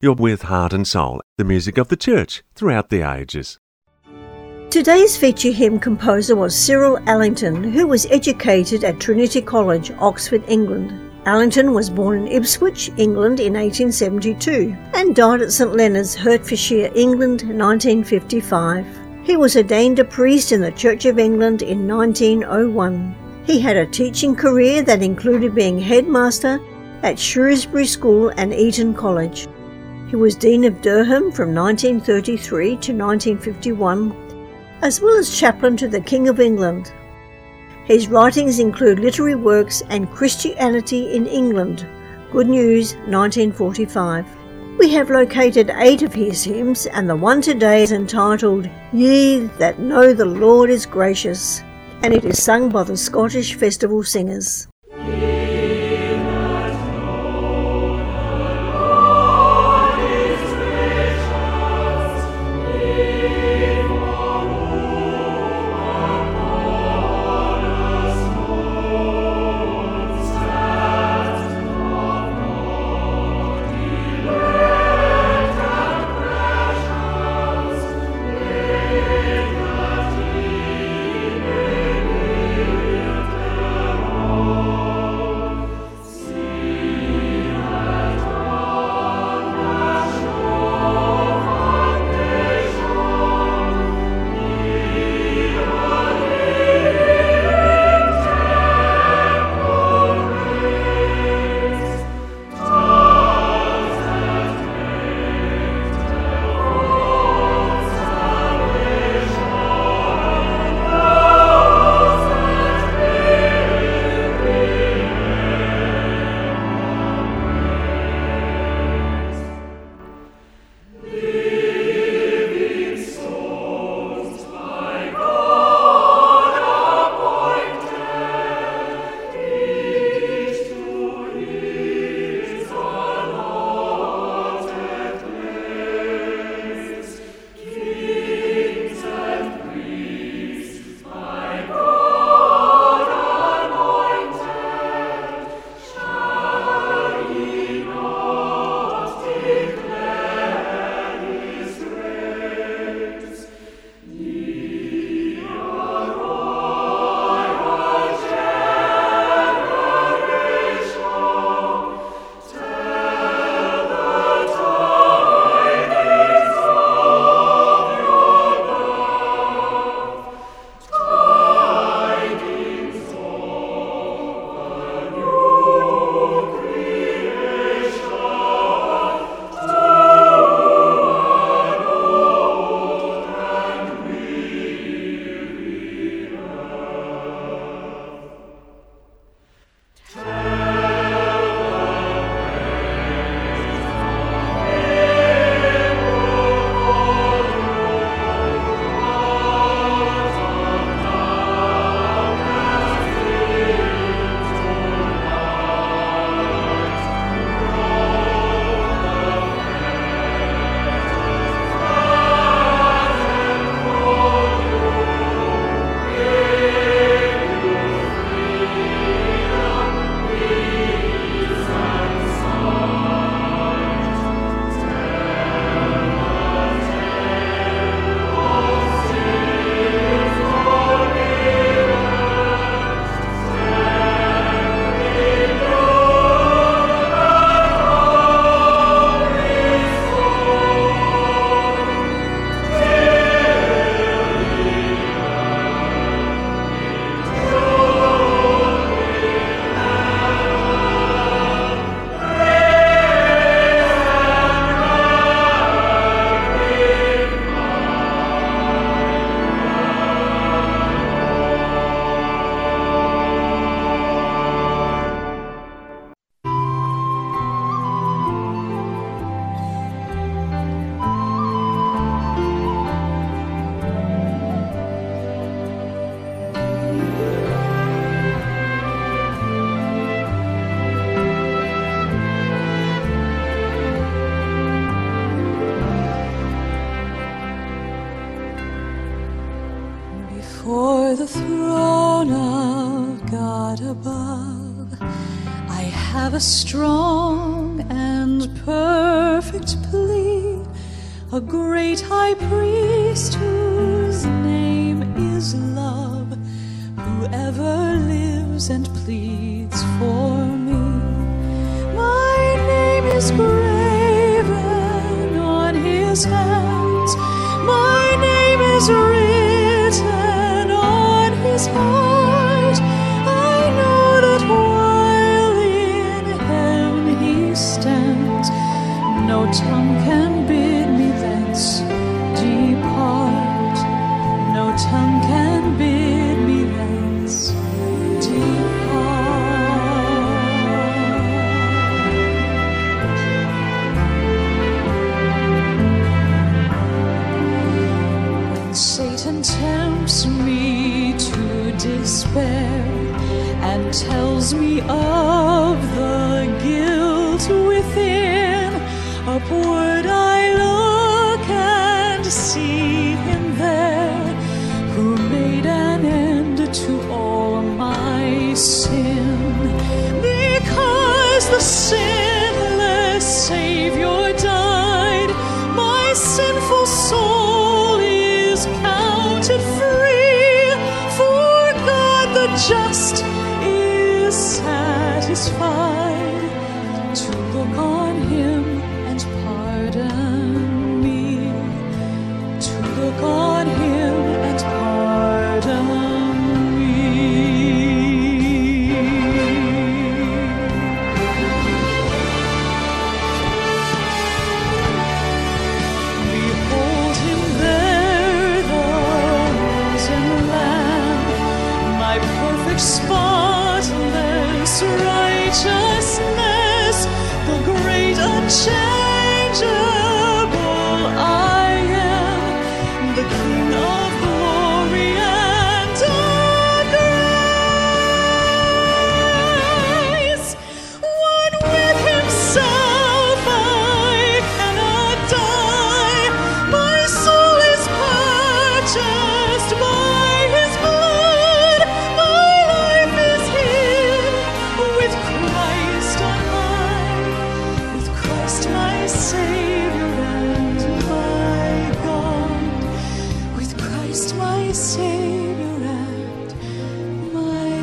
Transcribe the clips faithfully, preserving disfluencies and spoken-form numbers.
You're with Heart and Soul, the music of the church throughout the ages. Today's feature hymn composer was Cyril Allington, who was educated at Trinity College, Oxford, England. Allington was born in Ipswich, England in eighteen seventy-two and died at St Leonard's, Hertfordshire, England in nineteen fifty-five. He was ordained a priest in the Church of England in nineteen oh one. He had a teaching career that included being headmaster at Shrewsbury School and Eton College. He was Dean of Durham from nineteen thirty-three to nineteen fifty-one, as well as chaplain to the King of England. His writings include literary works and Christianity in England, Good News, nineteen forty-five. We have located eight of his hymns, and the one today is entitled Ye That Know the Lord is Gracious, and it is sung by the Scottish Festival Singers. Before the throne of God above, I have a strong and perfect place. a great high priest whose name is love, who ever lives and pleads for me. My name is graven on his hands, my name is written on his heart. I know that while in heaven he stands, no tongue can bid me thence depart. No tongue can bid me thence depart. When Satan tempts me to despair and tells me of the guilt within, upward I look and see him there, who made an end to all my sin. Because the sinless Savior died, my sinful soul is counted free, for God the just is satisfied to look on him and pardon me, to look on him and pardon me. Behold him there, the risen Lamb, my perfect spotless righteousness, the great unchangeable I am, the King of glory and of grace. One with himself, I cannot die. My soul is purchased by his blood. My life is hid with Christ on high, with Christ my Savior and my God, with Christ my Savior and my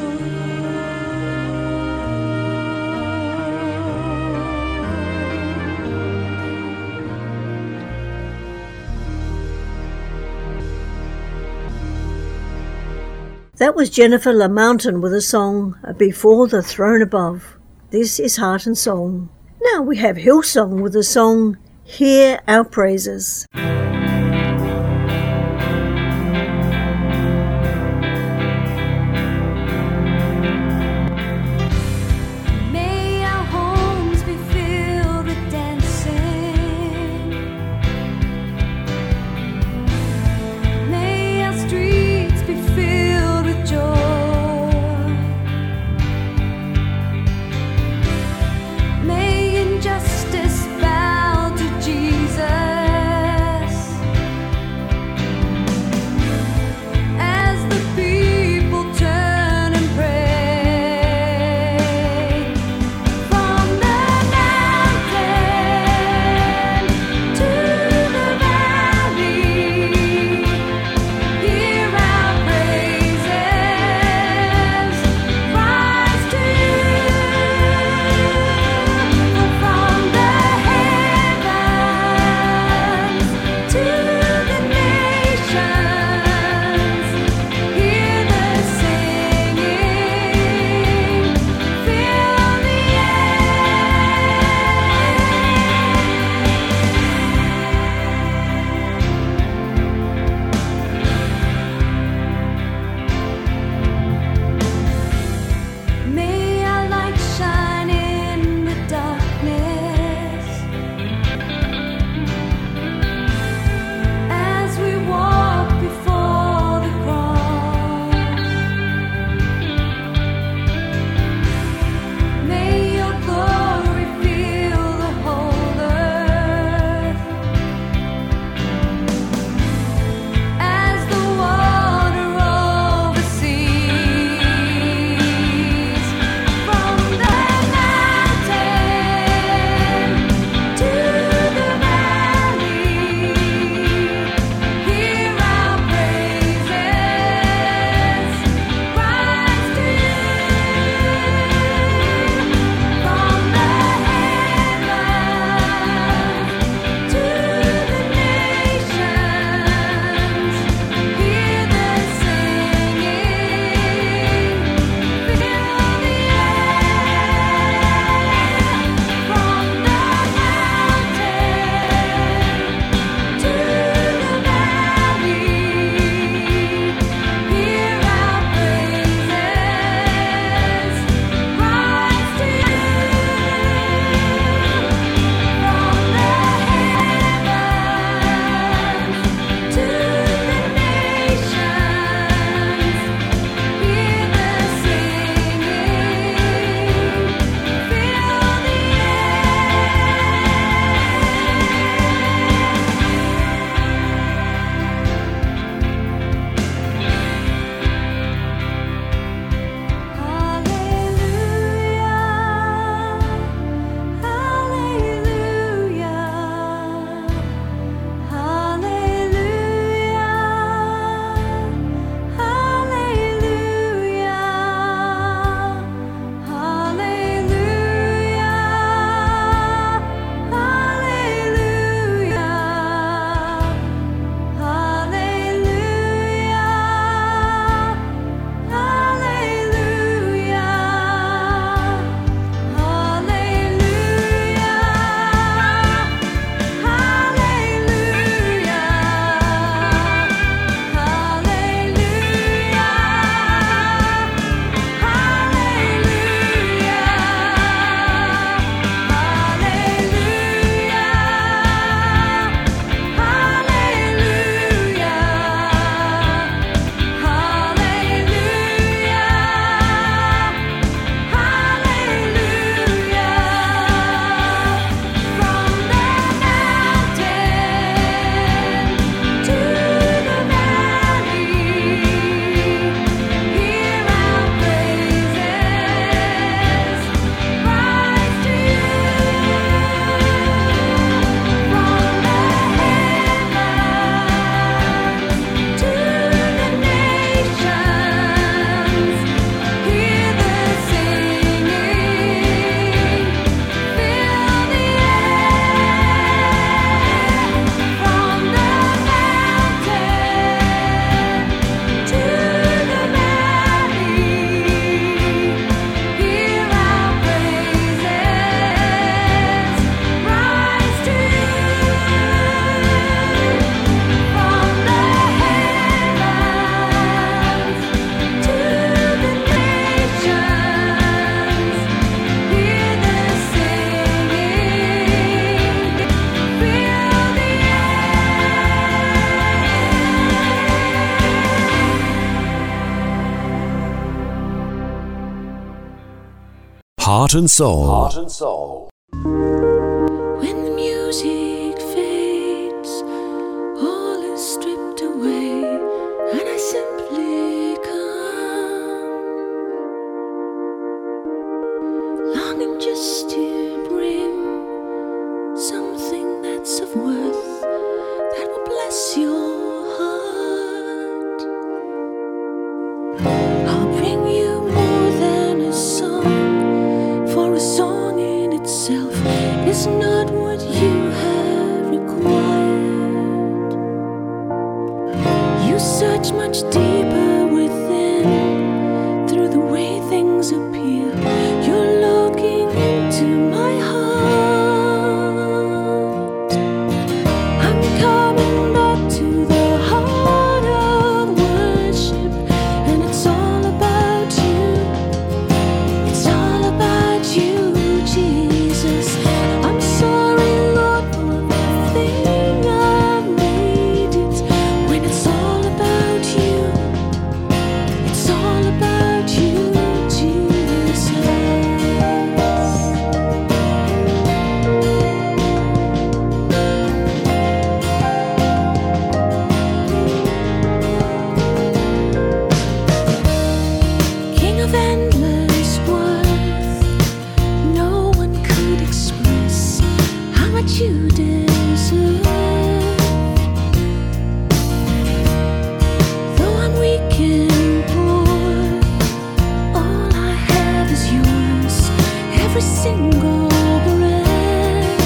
That was Jennifer Lamountain with a song, Before the Throne Above. This is Heart and Song. Now we have Hillsong with the song, Hear Our Praises. May our homes be filled with dancing. May our streets be filled with joy. May injustice bow to Jesus. Heart and Soul. Heart and Soul. When the music fades, all is stripped away, and I simply come, longing just to bring something that's of worth that will bless your heart. I'll bring you more than a song, for a song in itself is not what you have required. You search much deeper within, through the way things appear. You're looking into my heart. I'm coming back to the heart of worship, and it's all about you. It's all about you, Jesus. I'm sorry, Lord, for the thing I've made it. When it's all about you, it's all about you, Jesus. King of endless worth, no one could express how much you deserve. Though I'm weak and poor, all I have is yours, every single breath.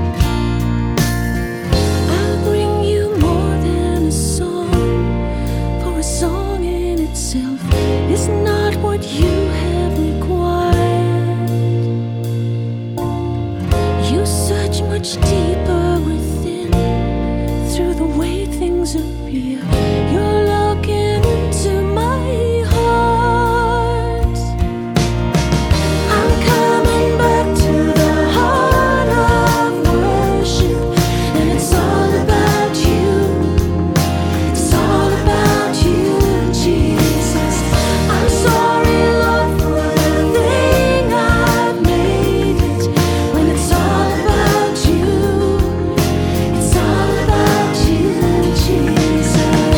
I'll bring you more than a song, for a song in itself is not what you have required. You search much deeper within, through the way things appear. You're looking into my heart. I'm coming back to the heart of worship, and it's all about you. It's all about you, Jesus. I'm sorry, Lord, for the thing I've made it. When it's all about you, it's all about you, Jesus.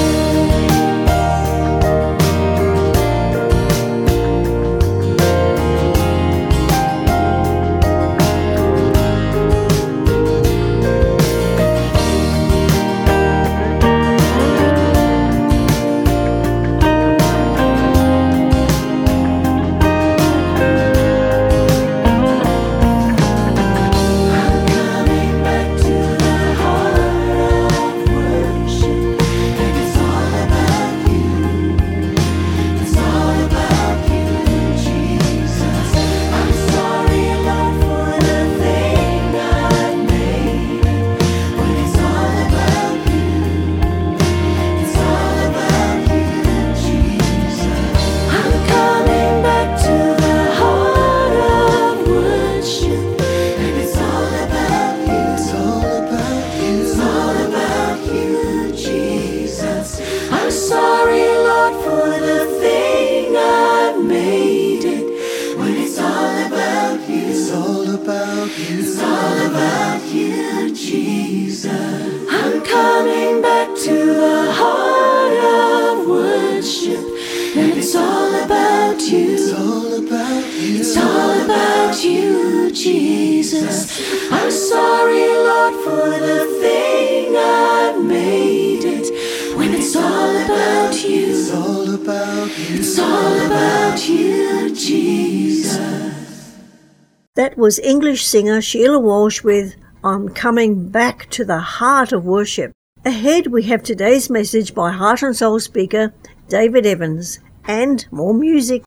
I'm coming back to the heart of worship, and it's all about you. It's all about you, Jesus. I'm sorry, Lord, for the thing I've made. When it's all about you, it's all about you, Jesus. I'm coming back to the heart of worship, and it's all about you. It's all about you. It's all about you, Jesus. I'm sorry, Lord, for the thing I've made it. When it's all about you. It's all about you. It's all about you, Jesus. I'm coming back to the heart of worship, and it's all about you. It's all about you. It's all about you, Jesus. I'm sorry, Lord, for the thing I've made it. When it's all about you. It's all about you. It's all about you, Jesus. That was English singer Sheila Walsh with I'm Coming Back to the Heart of Worship. Ahead we have today's message by Heart and Soul speaker David Evans and more music.